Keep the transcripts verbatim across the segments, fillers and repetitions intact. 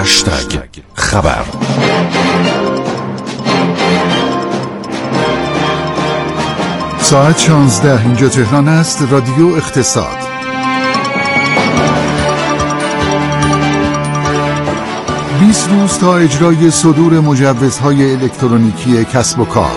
هشتگ خبر. ساعت شانزده اینجا تهران است. رادیو اقتصاد. بیست روز تا اجرای صدور مجوزهای الکترونیکی کسب و کار.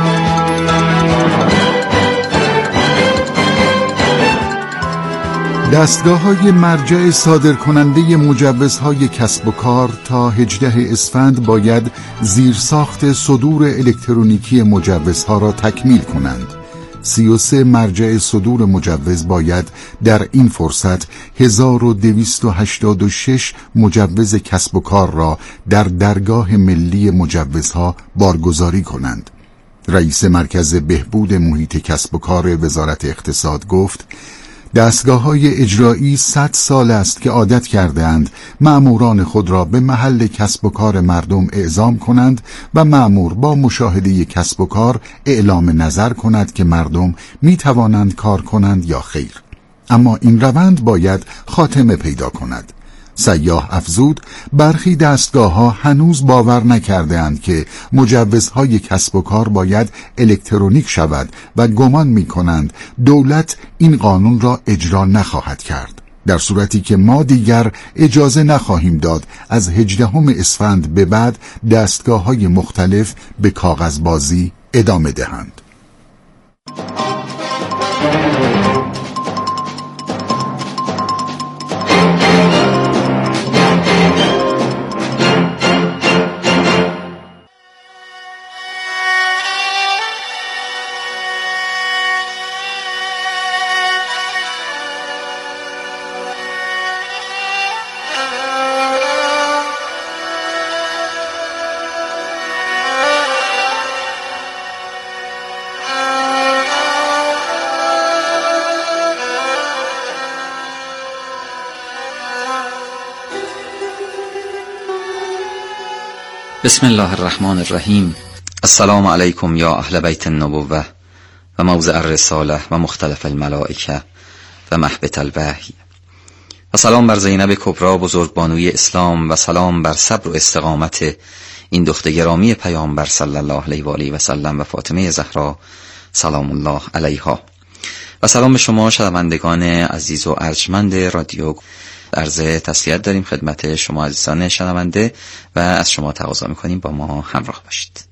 دستگاه‌های مرجع صادرکننده مجوزهای کسب و کار تا هجدهم اسفند باید زیرساخت صدور الکترونیکی مجوزها را تکمیل کنند. سی و سه مرجع صدور مجوز باید در این فرصت هزار و دویست و هشتاد و شش مجوز کسب و کار را در درگاه ملی مجوزها بارگذاری کنند. رئیس مرکز بهبود محیط کسب و کار وزارت اقتصاد گفت: دستگاه‌های اجرایی صد سال است که عادت کرده‌اند مأموران خود را به محل کسب و کار مردم اعزام کنند و مأمور با مشاهده کسب و کار اعلام نظر کند که مردم می توانند کار کنند یا خیر. اما این روند باید خاتمه پیدا کند. سیاح افزود برخی دستگاه‌ها هنوز باور نکرده‌اند که مجوزهای کسب و کار باید الکترونیک شود و گمان می‌کنند دولت این قانون را اجرا نخواهد کرد، در صورتی که ما دیگر اجازه نخواهیم داد از هجدهم اسفند به بعد دستگاه‌های مختلف به کاغذبازی ادامه دهند. بسم الله الرحمن الرحیم. السلام علیکم یا اهل بیت النبوة و موضع الرساله و مختلف الملائکه و محبت الوحی. و سلام بر زینب کبری بزرگبانوی اسلام و سلام بر صبر و استقامت این دختر گرامی پیامبر صلی الله علیه و آله و سلم و فاطمه زهرا سلام الله علیها. و سلام به شما شنوندگان عزیز و ارجمند رادیو. عرض تسلیت داریم خدمت شما عزیزان شنونده و از شما تقاضا می‌کنیم با ما همراه باشید.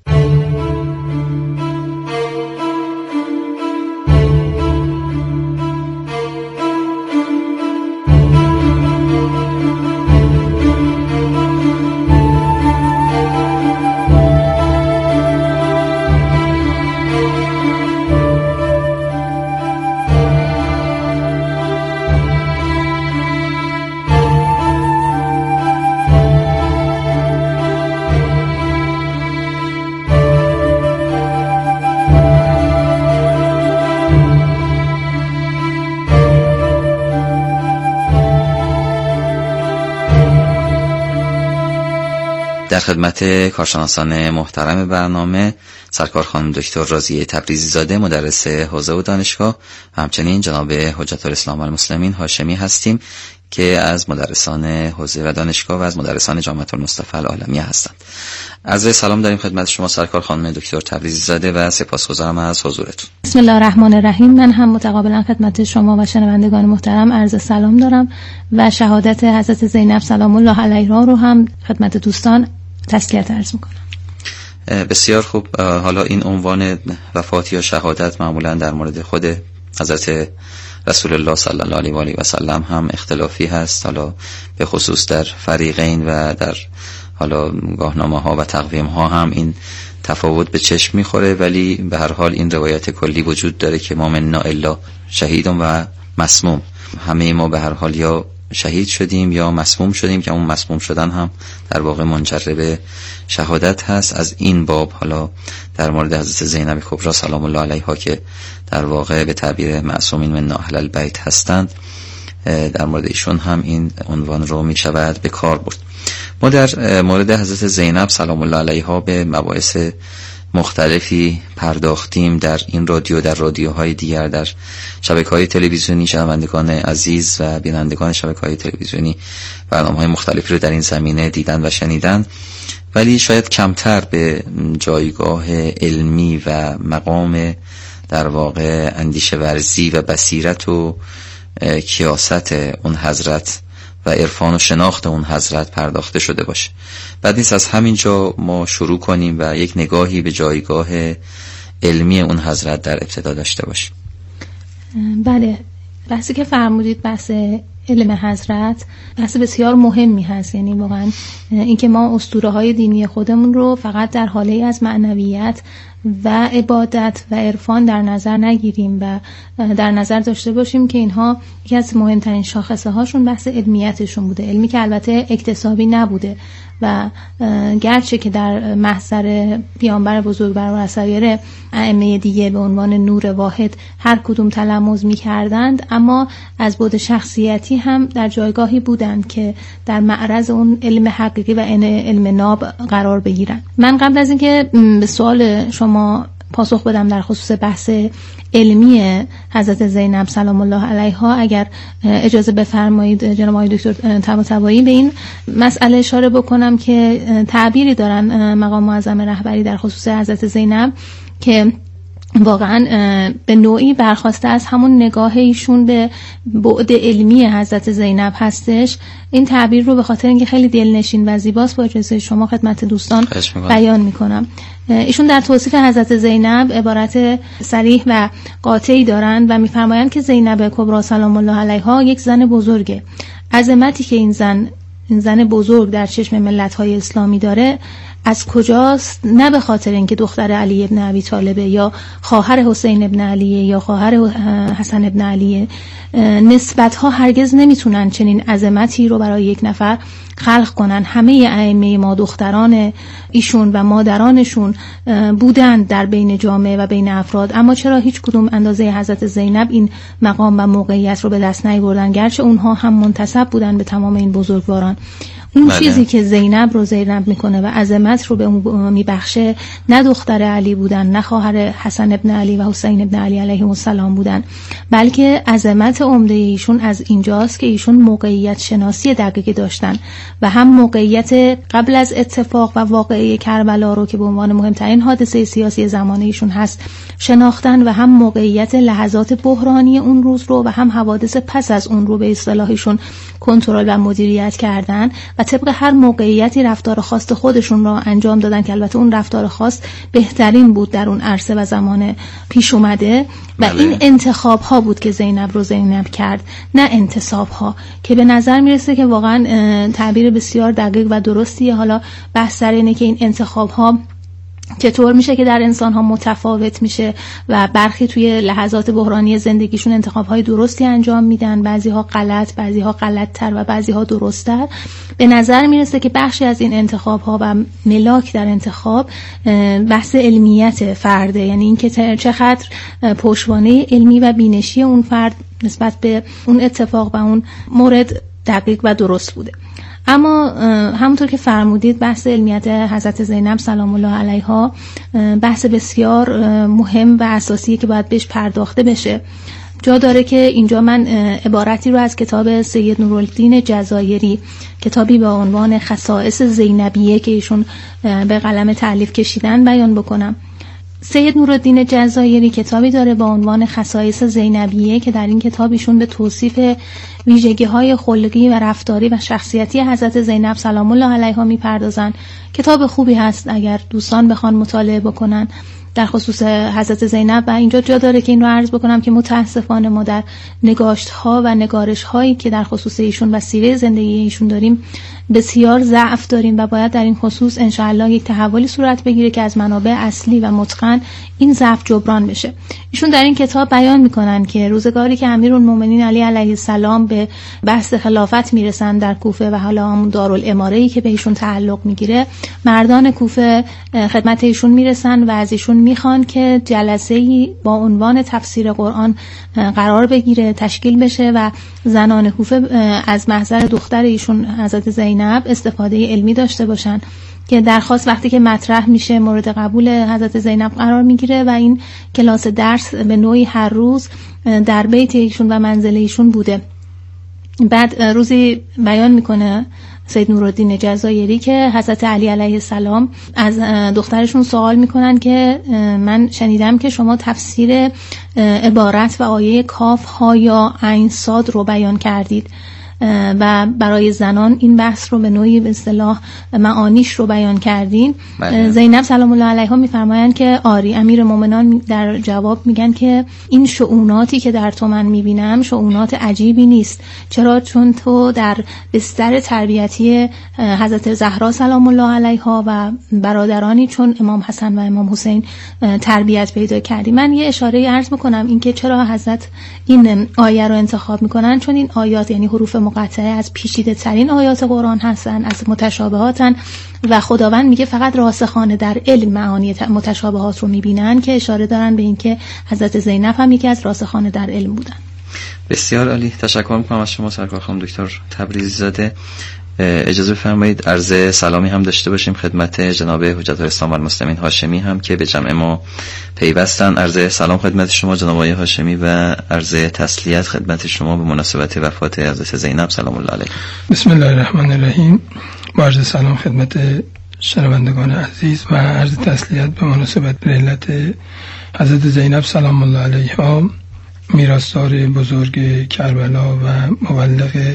در خدمت کارشناسان محترم برنامه سرکار خانم دکتر راضیه تبریزی زاده مدرس حوزه و دانشگاه و همچنین جناب حجت الاسلام والمسلمین هاشمی هستیم که از مدرسان حوزه و دانشگاه و از مدرسان جامعه المصطفى العالمیه هستند. عرض سلام داریم خدمت شما سرکار خانم دکتر تبریزی زاده و سپاسگزارم از حضورتون. بسم الله الرحمن الرحیم. من هم متقابلا خدمت شما و شنوندگان محترم عرض سلام دارم و شهادت حضرت زینب سلام الله علیها رو هم خدمت دوستان تسلیت عرض میکنم. بسیار خوب. حالا این عنوان وفات یا شهادت معمولا در مورد خود حضرت رسول الله صلی الله علیه و آله و سلم هم اختلافی هست، حالا به خصوص در فریقین و در حالا گاهنامه ها و تقویم ها هم این تفاوت به چشم میخوره، ولی به هر حال این روایت کلی وجود داره که ما منا الا شهیدون و مسموم، همه ما به هر حال یا شهید شدیم یا مسموم شدیم که اون مسموم شدن هم در واقع منجر به شهادت هست. از این باب حالا در مورد حضرت زینب کبری سلام الله علیها که در واقع به تعبیر معصومین من اهل البیت هستند، در مورد ایشون هم این عنوان رو می شود به کار برد. ما در مورد حضرت زینب سلام الله علیها به مباحث مختلفی پرداختیم در این رادیو، در رادیوهای دیگر، در شبکه‌های تلویزیونی. شنوندگان عزیز و بینندگان شبکه‌های تلویزیونی برنامه‌های مختلفی رو در این زمینه دیدن و شنیدن، ولی شاید کمتر به جایگاه علمی و مقام در واقع اندیشه ورزی و بصیرت و کیاست اون حضرت و عرفان و شناخت اون حضرت پرداخته شده باشه. بعد نیست از همینجا ما شروع کنیم و یک نگاهی به جایگاه علمی اون حضرت در ابتدا داشته باشیم. بله، بحثی که فرمودید بحث علم حضرت بحث بسیار مهمی هست. یعنی واقعا اینکه ما اسطوره های دینی خودمون رو فقط در حاله از معنویت و عبادت و عرفان در نظر نگیریم و در نظر داشته باشیم که اینها یکی از مهمترین شاخصه هاشون بحث علمیتشون بوده، علمی که البته اکتسابی نبوده و گرچه که در محضر پیامبر بزرگوار و اسایر ائمه دیگه به عنوان نور واحد هر کدوم تلمذ می‌کردند، اما از بعد شخصیتی هم در جایگاهی بودند که در معرض اون علم حقیقی و علم ناب قرار بگیرن. من قبل از اینکه به سوال شما پاسخ بدم در خصوص بحث علمی حضرت زینب سلام الله علیها، اگر اجازه بفرمایید جناب آقای دکتر طباطبایی، به این مسئله اشاره بکنم که تعبیری دارن مقام معظم رهبری در خصوص حضرت زینب که واقعا به نوعی برخواسته از همون نگاه ایشون به بعد علمی حضرت زینب هستش. این تعبیر رو به خاطر اینکه خیلی دلنشین و زیباست با اجازه شما خدمت دوستان بیان میکنم. ایشون در توصیف حضرت زینب عبارت صریح و قاطعی دارند و میفرمایند که زینب کبری سلام الله علیها یک زن بزرگه. عظمتی که این زن این زن بزرگ در چشم ملت‌های اسلامی داره از کجاست؟ نه به خاطر اینکه دختر علی ابن ابی طالبه یا خواهر حسین ابن علیه یا خواهر حسن ابن علیه. نسبت‌ها هرگز نمیتونن چنین عظمتی رو برای یک نفر خلق کنن. همه ائمه ما دختران ایشون و مادرانشون بودند در بین جامعه و بین افراد، اما چرا هیچ کدوم اندازه حضرت زینب این مقام و موقعیت رو به دست نیاوردن، گرچه اونها هم منتسب بودن به تمام این بزرگواران. اون بله. چیزی که زینب رو زینب میکنه و عظمت رو به اون میبخشه نه دختر علی بودن، نه خواهر حسن ابن علی و حسین ابن علی علیهم السلام بودن، بلکه عظمت عمده ایشون از اینجاست که ایشون موقعیت شناسی دقیقی داشتن و هم موقعیت قبل از اتفاق و واقعه کربلا رو که به عنوان مهمترین حادثه سیاسی زمان ایشون هست شناختن و هم موقعیت لحظات بحرانی اون روز رو و هم حوادث پس از اون رو به اصطلاحشون کنترل و مدیریت کردن و طبق هر موقعیتی رفتار خاص خودشون رو انجام دادن که البته اون رفتار خاص بهترین بود در اون عرصه و زمان پیش اومده و بله. این انتخاب ها بود که زینب رو زینب کرد، نه انتصاب ها، که به نظر میرسه که واقعا تعبیر بسیار دقیق و درستیه. حالا بحث سر اینه که این انتخاب ها چطور میشه که در انسان ها متفاوت میشه و برخی توی لحظات بحرانی زندگیشون انتخاب های درستی انجام میدن، بعضی ها غلط، بعضی ها غلط تر و بعضی ها درست تر. به نظر میرسه که بخشی از این انتخاب ها و ملاک در انتخاب بحث علمیت فرده، یعنی اینکه چقدر پشتوانه علمی و بینشی اون فرد نسبت به اون اتفاق و اون مورد دقیق و درست بوده. اما همونطور که فرمودید بحث علمیت حضرت زینب سلام الله علیها بحث بسیار مهم و اساسیه که باید بهش پرداخته بشه. جا داره که اینجا من عبارتی رو از کتاب سید نورالدین جزایری، کتابی با عنوان خصائص زینبیه که ایشون به قلم تألیف کشیدن، بیان بکنم. سید نورالدین جزایری کتابی داره با عنوان خصائص زینبیه که در این کتاب ایشون به توصیف ویژگی‌های خلقی و رفتاری و شخصیتی حضرت زینب سلام الله علیها میپردازن. کتاب خوبی هست اگر دوستان بخوان مطالعه بکنن در خصوص حضرت زینب. و اینجا جا داره که این رو عرض بکنم که متاسفانه ما در نگاشت‌ها و نگارش‌هایی که در خصوص ایشون و سیره زندگی ایشون داریم بسیار ضعف داریم و باید در این خصوص انشاءالله یک تحولی صورت بگیره که از منابع اصلی و متقن این ضعف جبران بشه. ایشون در این کتاب بیان میکنن که روزگاری که امیرالمومنین علی علیه السلام به بحث خلافت میرسن در کوفه و حالا همون دارالاماره‌ای که به ایشون تعلق میگیره، مردان کوفه خدمت ایشون میرسن و از ایشون میخوان که جلسه‌ای با عنوان تفسیر قرآن قرار بگیره، تشکیل بشه و زنان کوفه از محضر دختر ایشون حضرت زینب استفاده علمی داشته باشن که درخواست وقتی که مطرح میشه مورد قبول حضرت زینب قرار میگیره و این کلاس درس به نوعی هر روز در بیت ایشون و منزل ایشون بوده. بعد روزی بیان میکنه سید نورالدین جزایری که حضرت علی علیه السلام از دخترشون سوال میکنن که من شنیدم که شما تفسیر عبارت و آیه کاف ها یا عین صاد رو بیان کردید و برای زنان این بحث رو به نوعی به اصطلاح معانیش رو بیان کردین. بله. زینب سلام الله علیها میفرمایند که آری. امیر مومنان در جواب میگن که این شؤوناتی که در تو من میبینم شؤونات عجیبی نیست. چرا؟ چون تو در بستر تربیتی حضرت زهرا سلام الله علیها و برادرانی چون امام حسن و امام حسین تربیت پیدا کردی. من یه اشاره عرض میکنم اینکه چرا حضرت این آیه رو انتخاب میکنن، چون این آیات یعنی حروف مقطعه از پیچیده ترین آیات قرآن هستن، از متشابهاتن و خداوند میگه فقط راسخانه در علم معانی متشابهات رو میبینن، که اشاره دارن به اینکه حضرت زینب هم یکی از راسخانه در علم بودن. بسیار عالی، تشکر میکنم از شما سرکار خانم دکتر تبریزی زاده. اجازه بفرمایید عرض سلامی هم داشته باشیم خدمت جناب حجت الاسلام والمسلمین هاشمی هم که به جمع ما پیوستن. عرض سلام خدمت شما جناب آقای هاشمی و عرض تسلیت خدمت شما به مناسبت وفات حضرت زینب سلام الله علیها. بسم الله الرحمن الرحیم. با عرض سلام خدمت شنوندگان عزیز و عرض تسلیت به مناسبت علت حضرت زینب سلام الله علیها، میراثدار بزرگ کربلا و مبلغ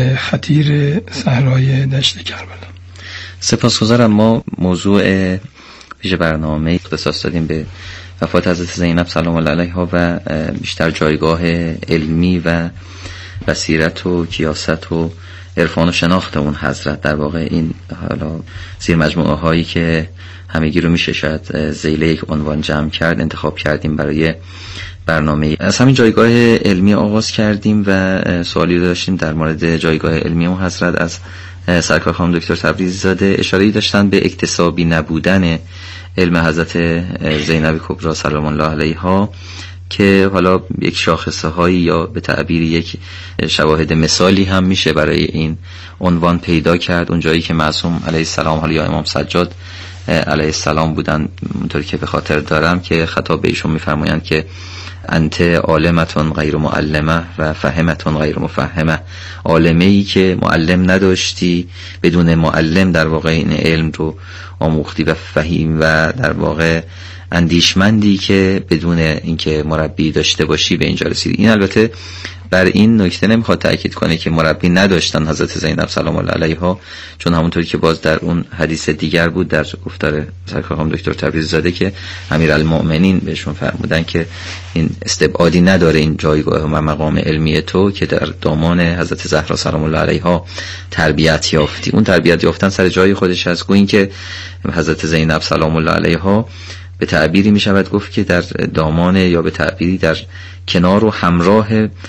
خطیر صحرای دشت کربلا. سپاسگزارم. ما موضوع ویژه برنامه اختصاص دادیم به وفات حضرت زینب سلام الله علیها و بیشتر جایگاه علمی و بصیرت و کیاست و عرفان و شناخت اون حضرت. در واقع این حالا زیر مجموعه هایی که همگی رو میشه شاید ذیل یک عنوان جمع کرد انتخاب کردیم برای برنامه. از همین جایگاه علمی آغاز کردیم و سوالی داشتیم در مورد جایگاه علمی اون حضرت از سرکار خانم دکتر تبریزی زاده. اشاره‌ای داشتن به اکتسابی نبودن علم حضرت زینب کبری سلام الله علیها که حالا یک شاخصه هایی یا به تعبیر یک شواهد مثالی هم میشه برای این عنوان پیدا کرد. اون جایی که معصوم علیه السلام حالا یا امام سجاد علیه السلام بودن، اونطوری که به خاطر دارم که خطاب به ایشون میفرمایند که انت عالمتون غیر معلمه و فهمتون غیر مفهمه. عالمه ای که معلم نداشتی، بدون معلم در واقع این علم رو آموختی و فهیم، و در واقع اندیشمندی که بدون اینکه مربی داشته باشی به اینجا رسیدی. این البته بر این نکته نمیخواد تأکید کنه که مربی نداشتن حضرت زینب سلام الله علیها، چون همونطوری که باز در اون حدیث دیگر بود در گفتار سرکار خانم دکتر تبریزی زاده که امیرالمؤمنین بهشون فرمودن که این استبعادی نداره این جایگاه و مقام علمی تو که در دامان حضرت زهرا سلام الله علیها تربیت یافتی. اون تربیت یافتن سر جای خودش هست. گویا که حضرت زینب سلام الله علیها به تعبیری می شود گفت که در دامان یا به تعبیری در کنار و همراه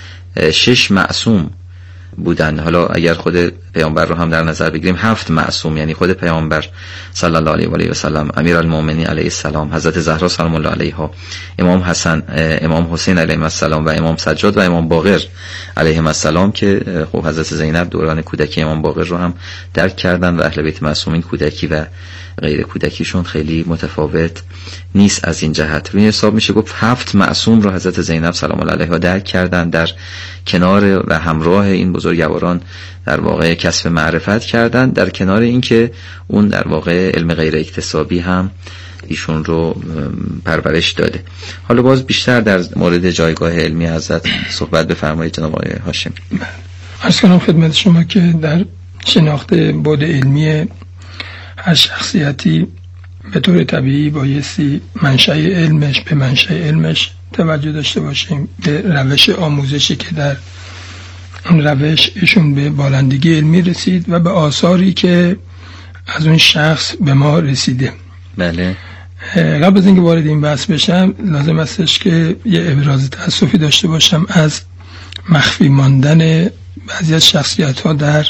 شش معصوم بودن. حالا اگر خود پیامبر رو هم در نظر بگیریم هفت معصوم، یعنی خود پیامبر صلی الله علیه و آله و سلم، امیرالمؤمنین علیه السلام، حضرت زهرا سلام الله علیها، امام حسن، امام حسین علیه السلام و امام سجاد و امام باقر علیه السلام که خب حضرت زینب دوران کودکی امام باقر رو هم درک کردن و اهل بیت معصومین کودکی و غیر کودکیشون خیلی متفاوت نیست. از این جهت روی حساب میشه گفت هفت معصوم رو حضرت زینب سلام الله علیها درک کردن، در کنار و همراه این بزرگواران در واقع کسب معرفت کردن، در کنار اینکه اون در واقع علم غیر اکتسابی هم ایشون رو پرورش داده. حالا باز بیشتر در مورد جایگاه علمی حضرت صحبت بفرمایید جناب آقای هاشمی. عرض کنم خدمت شما که در شناخت بعد علمی هر شخصیتی به طور طبیعی بایستی منشأ علمش به منشأ علمش توجه داشته باشیم، به روش آموزشی که در اون روش ایشون به بالندگی علمی رسید و به آثاری که از اون شخص به ما رسیده. بله. قبل از اینکه وارد این بحث بشم لازم استش که یه ابراز تأسفی داشته باشم از مخفی ماندن بعضی از شخصیت ها در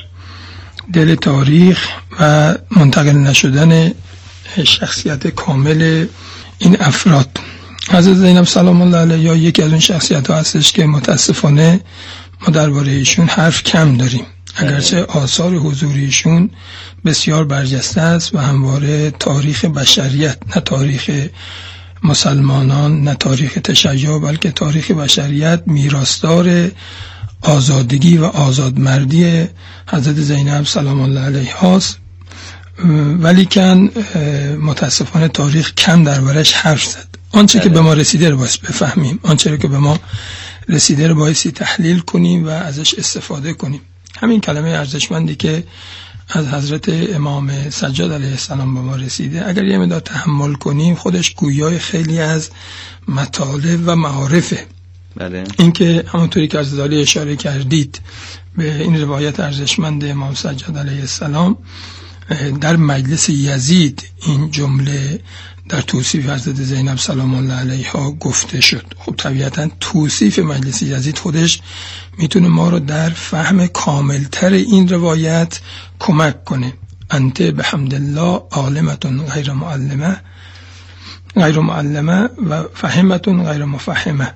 دل تاریخ و منتقل نشدن شخصیت کامل این افراد. حضرت زینب سلام الله علیها یکی از اون شخصیت ها هستش که متاسفانه ما درباره ایشون حرف کم داریم. اگرچه آثار حضوریشون بسیار برجسته است و همواره تاریخ بشریت، نه تاریخ مسلمانان، نه تاریخ تشیع، بلکه تاریخ بشریت میراثدار آزادگی و آزادمردی حضرت زینب سلام الله علیها است. ولیکن متاسفانه تاریخ کم دربارش حرف زد. آنچه که به ما رسیده رو باید بفهمیم، آنچه که به ما رسیده رو باید تحلیل کنیم و ازش استفاده کنیم. همین کلمه ارزشمندی که از حضرت امام سجاد علیه السلام به ما رسیده، اگر یه مقدار تحمل کنیم، خودش گویای خیلی از مطالب و معارفه. بله. این که همونطوری که از دالی اشاره کردید به این روایت ارزشمند امام سجاد علیه السلام، در مجلس یزید این جمله در توصیف حضرت زینب سلام الله علیها گفته شد. خب طبیعتا توصیف مجلس یزید خودش میتونه ما رو در فهم کاملتر این روایت کمک کنه. انت بحمدالله عالمتون غیر معلمه غیر معلمه و فهمتون غیر مفهمه.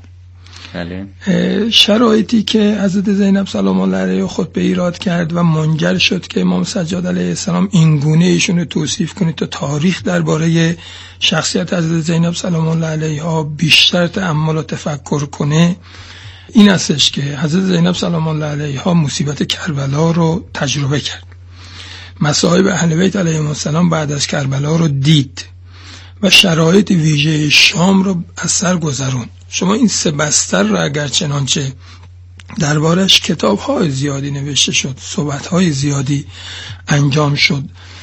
شرایطی که حضرت زینب سلام الله علیها خود به ایراد کرد و منجر شد که امام سجاد علیه السلام این گونه ایشون رو توصیف کنه تا تاریخ درباره شخصیت حضرت زینب سلام الله علیها بیشتر تأمل و تفکر کنه، این استش که حضرت زینب سلام الله علیها مصیبت کربلا رو تجربه کرد. مصائب اهل بیت علیهم السلام بعد از کربلا رو دید و شرایط ویژه شام رو از سر گذرون. شما این سه بستر رو اگر چنانچه دربارش کتاب‌های زیادی نوشته شد، صحبت‌های زیادی انجام شد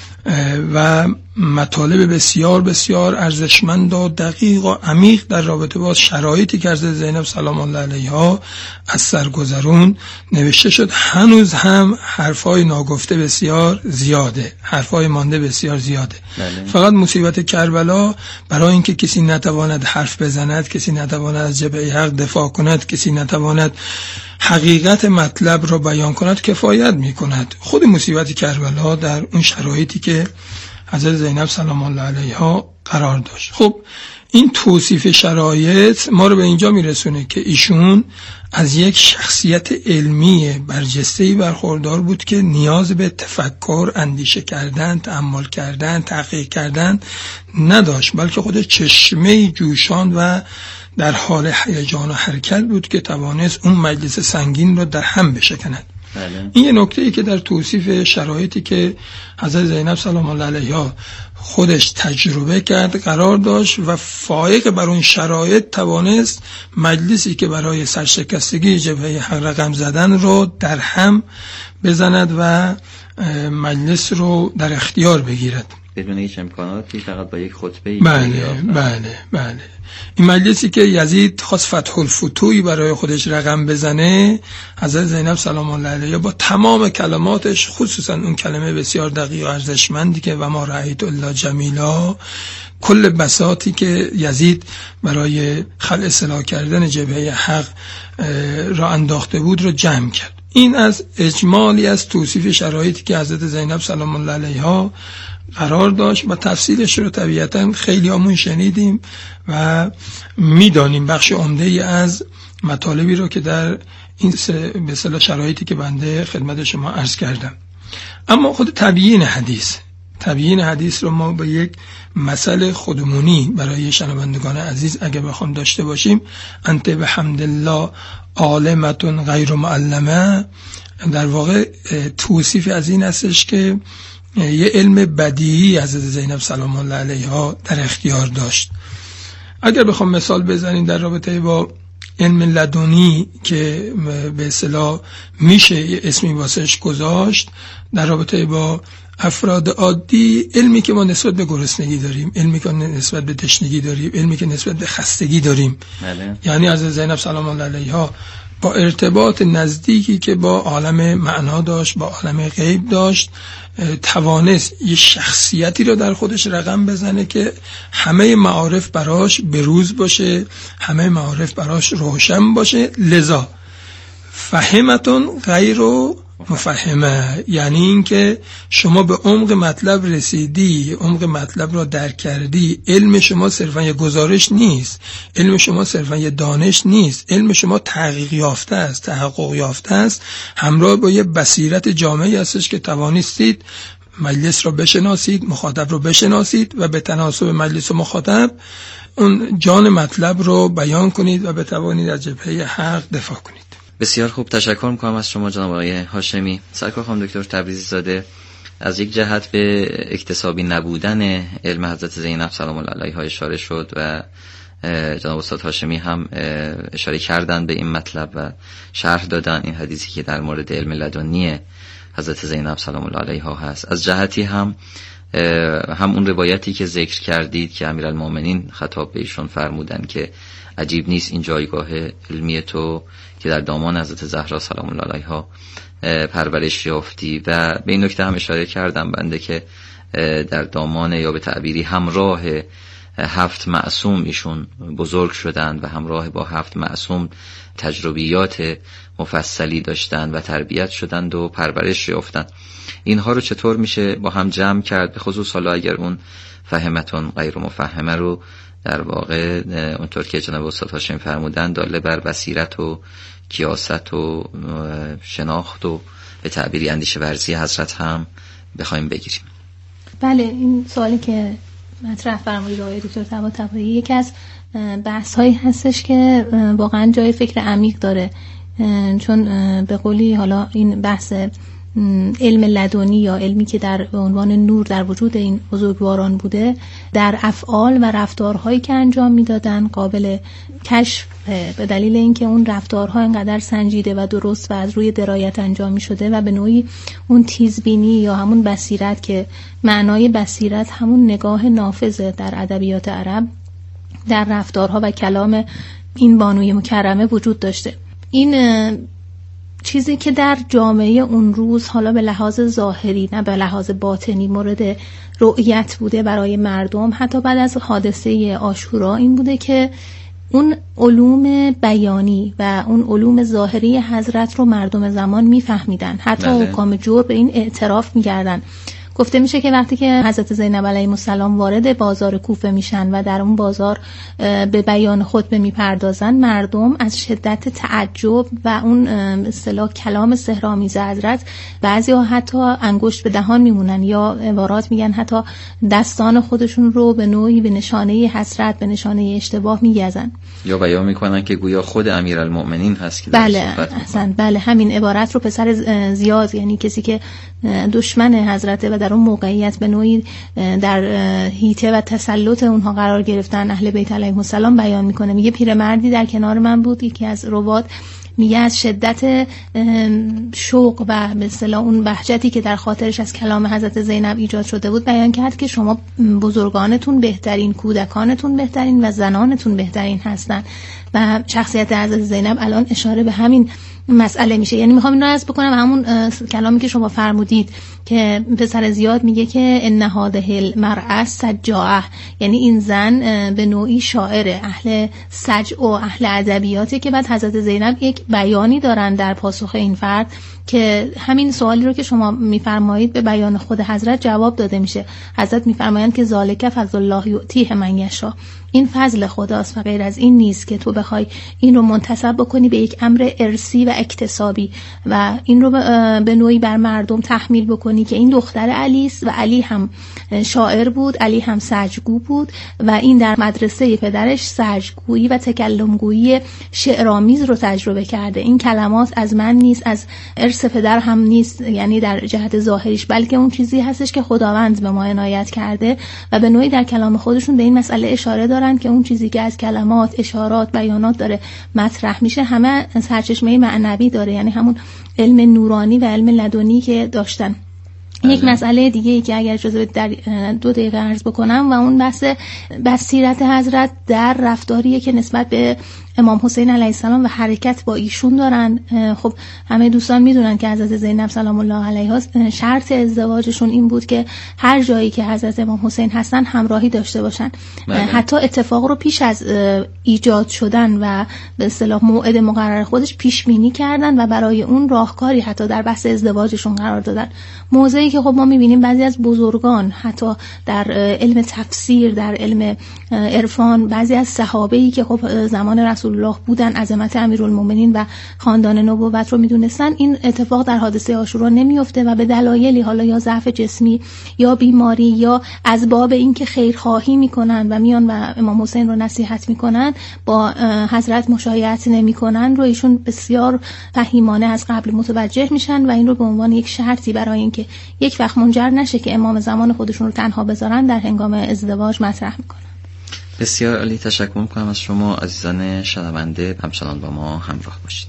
و مطالب بسیار بسیار ارزشمند و دقیق و عمیق در رابطه با شرایطی که حضرت زینب سلام الله علیها از سر گذرون نوشته شد، هنوز هم حرفای ناگفته بسیار زیاده، حرفای مانده بسیار زیاده. بله. فقط مصیبت کربلا برای اینکه کسی نتواند حرف بزند، کسی نتواند از جبهه حق دفاع کند، کسی نتواند حقیقت مطلب را بیان کند کفایت می کند. خود مصیبت کربلا در اون شرایطی که حضرت زینب سلام الله علیها قرار داشت. خب این توصیف شرایط ما رو به اینجا میرسونه که ایشون از یک شخصیت علمی برجسته‌ای برخوردار بود که نیاز به تفکر، اندیشه کردن، تأمل کردن، تحقیق کردن نداشت، بلکه خود چشمه جوشان و در حال هیجان و حرکت بود که توانست اون مجلس سنگین رو در هم بشکند. بله. این یه نکته‌ای که در توصیف شرایطی که حضرت زینب سلام الله علیها خودش تجربه کرد قرار داشت و فائق بر اون شرایط توانست مجلسی که برای سرشکستگی جبهه حق رقم زدن رو در هم بزند و مجلس رو در اختیار بگیرد بدون هیچ امکاناتی، فقط با یک خطبه. بله بله بله. این مجلسی که یزید خواست فتح الفتوحی برای خودش رقم بزنه، حضرت زینب سلام الله علیها با تمام کلماتش، خصوصا اون کلمه بسیار دقیق و ارزشمندی که و ما رأیت الا جمیلا، کل بساطی که یزید برای خلع اصلاح کردن جبهه حق را انداخته بود رو جمع کرد. این از اجمالی از توصیف شرایطی که حضرت زینب سلام الله علیها قرار داشت و تفصیلش رو طبیعتا خیلی همون شنیدیم و میدانیم بخش عمده‌ای از مطالبی رو که در این به اصطلاح شرایطی که بنده خدمت شما عرض کردم. اما خود تبیین حدیث تبیین حدیث رو ما با یک مثل خودمونی برای شنوندگان عزیز اگه بخوام داشته باشیم، انت بحمدالله عالمتون غیر معلمه، در واقع توصیف از این هستش که یه علم بدیهی حضرت زینب سلام الله علیها در اختیار داشت. اگر بخوام مثال بزنیم در رابطه با علم لدنی که به اصطلاح میشه اسمی واسش گذاشت، در رابطه با افراد عادی، علمی که ما نسبت به گرسنگی داریم، علمی که نسبت به تشنگی داریم، علمی که نسبت به خستگی داریم. بله. یعنی حضرت زینب سلام الله علیها با ارتباط نزدیکی که با عالم معنا داشت، با عالم غیب داشت، توانست یه شخصیتی رو در خودش رقم بزنه که همه معارف براش بروز باشه، همه معارف براش روشن باشه. لذا فهمتون غیر مفهمه، یعنی اینکه شما به عمق مطلب رسیدی، عمق مطلب را درک کردی. علم شما صرفا یه گزارش نیست، علم شما صرفا یه دانش نیست، علم شما تحقیق یافته است، تحقق یافته است، همراه با یه بصیرت جامعی هستش که توانستید مجلس را بشناسید، مخاطب را بشناسید و به تناسب مجلس و مخاطب اون جان مطلب رو بیان کنید و بتوانید از جبهه حق دفاع کنید. بسیار خوب، تشکر میکنم از شما جناب آقای هاشمی. سرکار خانم دکتر تبریزی زاده، از یک جهت به اکتسابی نبودن علم حضرت زینب سلام الله علیها اشاره شد و جناب استاد هاشمی هم اشاره کردن به این مطلب و شرح دادن این حدیثی که در مورد علم لدنی حضرت زینب سلام الله علیها هست. از جهتی هم هم اون روایتی که ذکر کردید که امیرالمومنین خطاب به ایشون فرمودن که عجیب نیست این جایگاه علمی تو که در دامان حضرت زهرا سلام الله علیها پرورش یافتی، و به این نکته هم اشاره کردم بنده که در دامان یا به تعبیری همراه هفت معصوم ایشون بزرگ شدند و همراه با هفت معصوم تجربیات مفصلی داشتند و تربیت شدند و پرورش یافتند. اینها رو چطور میشه با هم جمع کرد؟ به خصوص حالا اگر اون فهمتون غیر مفهمه رو در واقع اونطور که جناب استاد هاشمی فرمودن داله بر بصیرت و کیاست و شناخت و به تعبیری اندیشه ورزی حضرت هم بخوایم بگیریم. بله، این سوالی که مطرح فرمودید آقای دکتر طباطبایی یکی از بحث هایی هستش که واقعا جای فکر عمیق داره، چون به قولی حالا این بحث علم لدنی یا علمی که در عنوان نور در وجود این بزرگواران بوده در افعال و رفتارهایی که انجام میدادن قابل کشف به دلیل اینکه اون رفتارها انقدر سنجیده و درست و از روی درایت انجام می شده و به نوعی اون تیزبینی یا همون بصیرت که معنای بصیرت همون نگاه نافذه در ادبیات عرب در رفتارها و کلام این بانوی مکرمه وجود داشته. این چیزی که در جامعه اون روز حالا به لحاظ ظاهری نه به لحاظ باطنی مورد رؤیت بوده برای مردم حتی بعد از حادثه عاشورا این بوده که اون علوم بیانی و اون علوم ظاهری حضرت رو مردم زمان میفهمیدن، حتی حکام جور به این اعتراف میکردن. گفته میشه که وقتی که حضرت زینب علیه السلام وارد بازار کوفه میشن و در اون بازار به بیان خطبه میپردازن، مردم از شدت تعجب و اون اصطلاح کلام سحرآمیز حضرت بعضی‌ها حتی انگشت به دهان میمونن یا عبارات میگن حتی دستان خودشون رو به نوعی به نشانه حسرت به نشانه اشتباه میگزن یا بیان میکنن که گویا خود امیرالمؤمنین هست که بله احسن بله همین عبارت رو پسر زیاد یعنی کسی که دشمن حضرت و در اون موقعیت به نوعی در هیته و تسلط اونها قرار گرفتن اهل بیت علیهم السلام بیان میکنه. میگه پیرمردی در کنار من بود، یکی از روات، میگه از شدت شوق و به اصطلاح اون بهجتی که در خاطرش از کلام حضرت زینب ایجاد شده بود بیان کرد که شما بزرگانتون بهترین، کودکانتون بهترین و زنانتون بهترین هستن و شخصیت حضرت زینب الان اشاره به همین مسئله میشه. یعنی میخوام اینو عرض بکنم همون کلامی که شما فرمودید که پسر زیاد میگه که ان هذه المرأة سجاعه، یعنی این زن به نوعی شاعر اهل سجع و اهل ادبیاته که بعد حضرت زینب یک بیانی دارن در پاسخ این فرد که همین سوالی رو که شما میفرمایید به بیان خود حضرت جواب داده میشه. حضرت میفرمایند که ذالک فضل الله یؤتیه من یشاء، این فضل خداست و غیر از این نیست که تو بخوای این رو منتسب بکنی به یک امر ارثی و اکتسابی و این رو به نوعی بر مردم تحمیل بکنی که این دختر علی است و علی هم شاعر بود، علی هم سجگو بود و این در مدرسه پدرش سجگویی و تکلمگویی شعرآمیز رو تجربه کرده. این کلمات از من نیست، از ارث پدر هم نیست، یعنی در جهت ظاهریش، بلکه اون چیزی هستش که خداوند به ما عنایت کرده و به نوعی در کلام خودشون به این مسئله اشاره دارن که اون چیزی که از کلمات، اشارات، بیانات داره مطرح میشه همه سرچشمه معنوی داره، یعنی همون علم نورانی و علم لدنی که داشتن. یک مسئله دیگه ای که اگر اجازه در دو دقیقه عرض بکنم و اون بحث بصیرت حضرت در رفتاریه که نسبت به امام حسین علیه السلام و حرکت با ایشون دارن. خب همه دوستان میدونن که حضرت زینب سلام الله علیها شرط ازدواجشون این بود که هر جایی که حضرت امام حسین هستن همراهی داشته باشن. بله. حتی اتفاق رو پیش از ایجاد شدن و به اصطلاح موعد مقرر خودش پیش بینی کردن و برای اون راهکاری حتی در بحث ازدواجشون قرار دادن. موضعی که خب ما میبینیم بعضی از بزرگان حتی در علم تفسیر، در علم عرفان، بعضی از صحابه‌ای که خب زمان رسول الله بودن، عظمت امیرالمومنین و خاندان نبوت رو میدونستن، این اتفاق در حادثه عاشورا نمیفته و به دلایلی، حالا یا ضعف جسمی یا بیماری یا از باب اینکه خیرخواهی میکنن و میان و امام حسین رو نصیحت میکنن، با حضرت مشایعت نمیکنن رو ایشون بسیار فهیمانه از قبل متوجه میشن و این رو به عنوان یک شرطی برای اینکه یک وقت منجر نشه که امام زمان خودشون رو تنها بذارن در هنگام ازدواج مطرح میکنن. بسیار عالی، تشکر میکنم از شما عزیزان شنونده، همچنان با ما همراه باشید.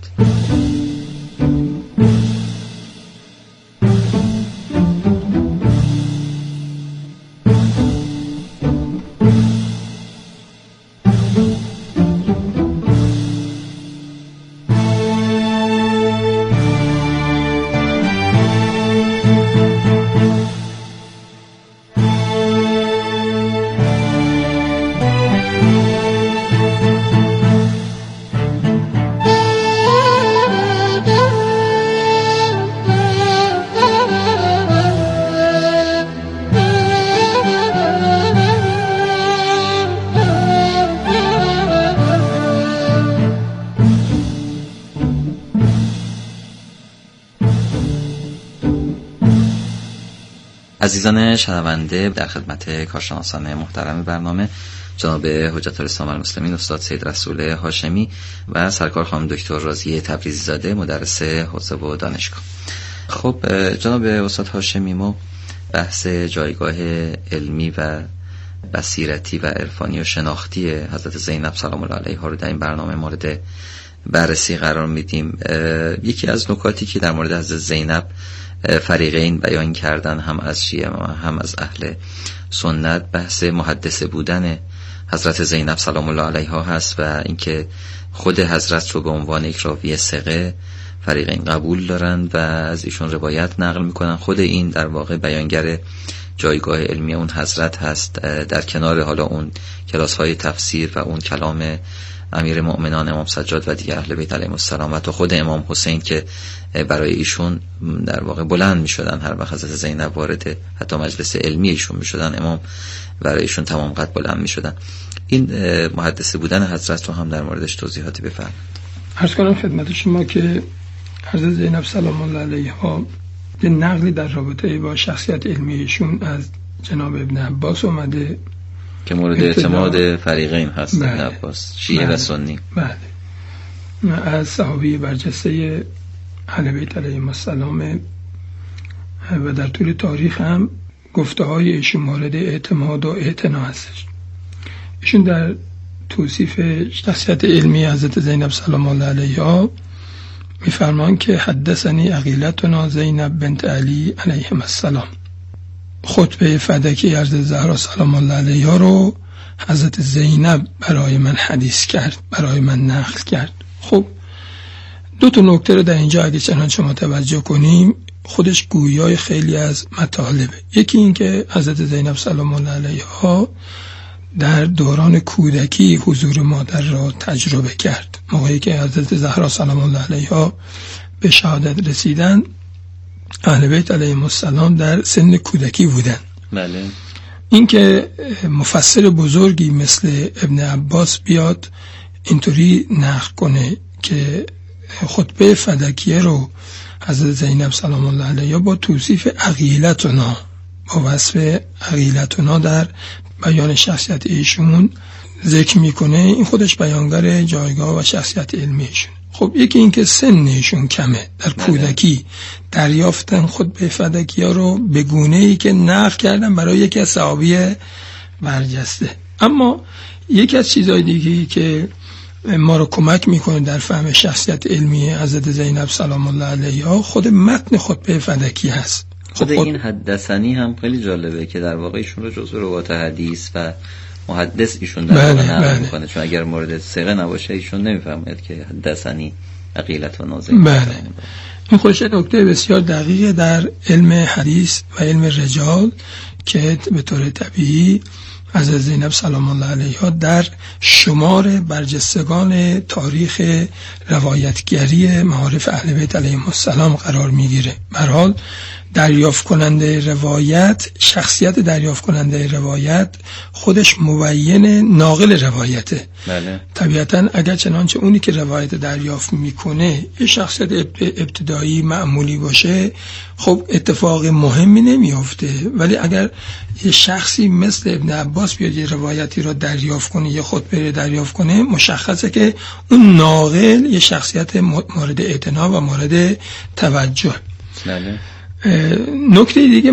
عزیزان شنونده، در خدمت کارشناسان محترم برنامه جناب حجت الاسلام المسلمین استاد سید رسول هاشمی و سرکار خانم دکتر راضیه تبریزی زاده مدرس حوزه و دانشگاه. خب جناب استاد هاشمی، ما بحث جایگاه علمی و بصیرتی و عرفانی و شناختی حضرت زینب سلام الله علیها رو در این برنامه مورد بررسی قرار میدیم. یکی از نکاتی که در مورد حضرت زینب فریقین بیان کردن، هم از شیعه و هم از اهل سنت، بحث محدثه بودن حضرت زینب سلام الله علیها هست و اینکه خود حضرت رو به عنوان یک راوی ثقه فریقین قبول دارند و از ایشون روایت نقل میکنن. خود این در واقع بیانگر جایگاه علمی اون حضرت هست، در کنار حالا اون کلاس های تفسیر و اون کلام امیر مؤمنان امام سجاد و دیگر اهل بیت علیهم السلام و خود امام حسین که برای ایشون در واقع بلند می شدن هر وقت حضرت زینب وارد حتی مجلس علمی ایشون می شدن، امام برای ایشون تمام قد بلند می شدن. این محدثه بودن حضرت رو هم در موردش توضیحاتی بفرمایید. عرض کنم خدمت شما که حضرت زینب سلام الله علیها یه نقلی در رابطه با شخصیت علمی ایشون از جناب ابن عباس اومده که مورد اعتماد فریقین هست. بله. ابن عباس شیعه بله. و سنی. بله. از صحابی برجسته اهل بیت علیهم السلام و در طول تاریخ هم گفته های ایشون مورد اعتماد و اعتنا هستش. ایشون در توصیف شخصیت علمی حضرت زینب سلام الله علیها میفرمان که حدثنی عقیلتنا زینب بنت علی علیهم السلام، خطبه فدکی حضرت زهرا سلام الله علیها رو حضرت زینب برای من حدیث کرد، برای من نقل کرد. خب دو تا نکته رو در اینجا اگه چنانچه ما توجه کنیم خودش گویای خیلی از مطالبه. یکی این که حضرت زینب سلام الله علیها در دوران کودکی حضور مادر را تجربه کرد. موقعی که حضرت زهرا سلام الله علیها به شهادت رسیدن اهل بیت علیهم السلام در سن کودکی بودن. بله. این که مفسر بزرگی مثل ابن عباس بیاد اینطوری نقل کنه که خطبه فدکیه رو حضرت زینب سلام الله علیها با توصیف عقیلتنا، با وصف عقیلتنا در بیان شخصیت ایشون ذکر میکنه، این خودش بیانگر جایگاه و شخصیت علمی ایشون. خب یکی این که سن ایشون کمه، در کودکی دریافتن خطبه فدکیه رو به گونه‌ای که نقل کردن برای یکی از صحابی برجسته. اما یکی از چیزهای دیگه‌ای که ما رو کمک میکنه در فهم شخصیت علمی حضرت زینب سلام الله علیها خود متن خطبه فدکی هست. خود این حدثنی هم خیلی جالبه که در واقع ایشون رو جزو روات حدیث و محدث ایشون در بله نقل بله. میکنه، چون اگر مورد ثقه نباشه ایشون نمیفهمید که حدثنی عقیلة و ناظر. بله. این خودش نکته بسیار دقیقه در علم حدیث و علم رجال که به طور طبیعی از زینب سلام الله علیها در شمار برجستگان تاریخ روایتگری معارف اهل بیت علیهم السلام قرار میگیره. به هر حال دریافت کننده روایت، شخصیت دریافت کننده روایت خودش مبین ناقل روایته. بله. طبیعتاً اگر چنانچه اونی که روایت دریافت میکنه یه شخصیت ابتدایی معمولی باشه، خب اتفاق مهمی نمیافته. ولی اگر یه شخصی مثل ابن عباس بیاد یه روایتی را دریافت کنه، یه خطبه دریافت کنه، مشخصه که اون ناقل یه شخصیت مورد اعتنا و مورد توجه. بله. نکته دیگه